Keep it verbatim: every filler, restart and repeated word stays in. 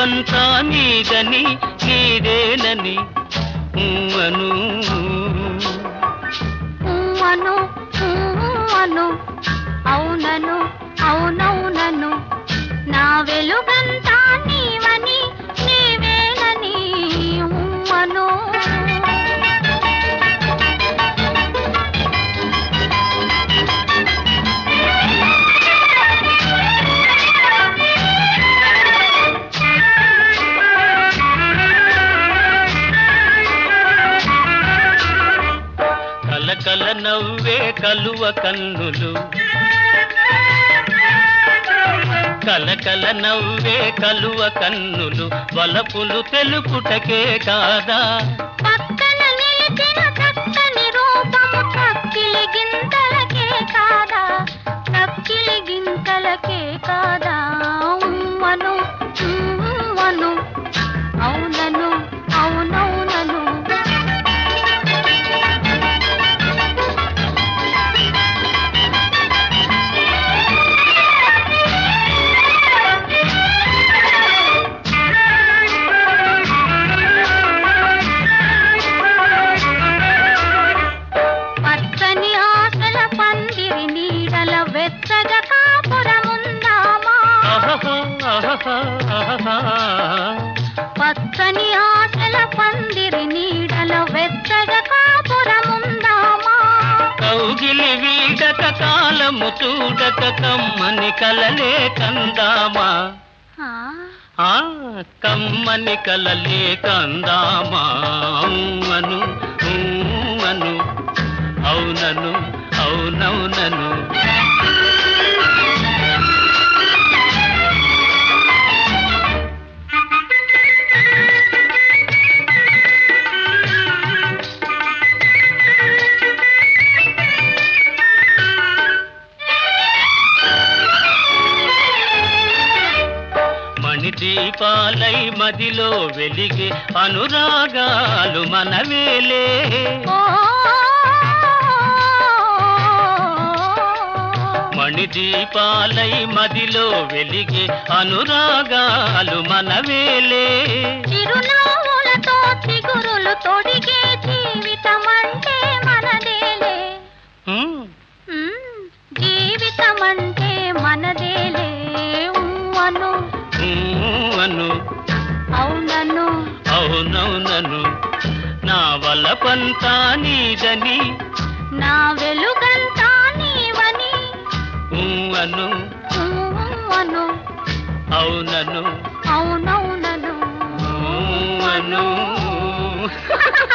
వలపంతా నీదని నీదేనని అను అను అను అవునను అవునవునను నా వెలుగంతా నీవని నీవేనని అను కల నవ్వే కలువ కన్నులు కలకల నవ్వే కలువ కన్నులు వలపులు తెలుపుటకే కాదా పక్కన నిలిచిన చక్కని రూపము చక్కిలి గింతలకే కాదా చక్కిలి గింతలకే కాదా ఉమ్మను ఉమ్మను అవునను అవునవునను పచ్చని ఆశల పందిరి నీడల వెచ్చగా కాపురముందామా కౌగిలి వీడక కాలము చూడక కమ్మని కలలే కందామా ఆ కమ్మని కలలే కందామా అను అను అవునను అవునవునను దీపాలై మదిలో వెలిగే అనురాగాలు మనవేలే మణి దీపాలై మదిలో వెలిగే అనురాగాలు మనవేలే చిరునవ్వులతో చిగురులు తొడిగే జీవితం అంటే మనదేలే జీవితం అంటే మనదేలే అను అను అవునను అవునవునను నా వలపంతా నీదని నా వెలుగంతా నీవని అను అను అవునను అవునవునను అను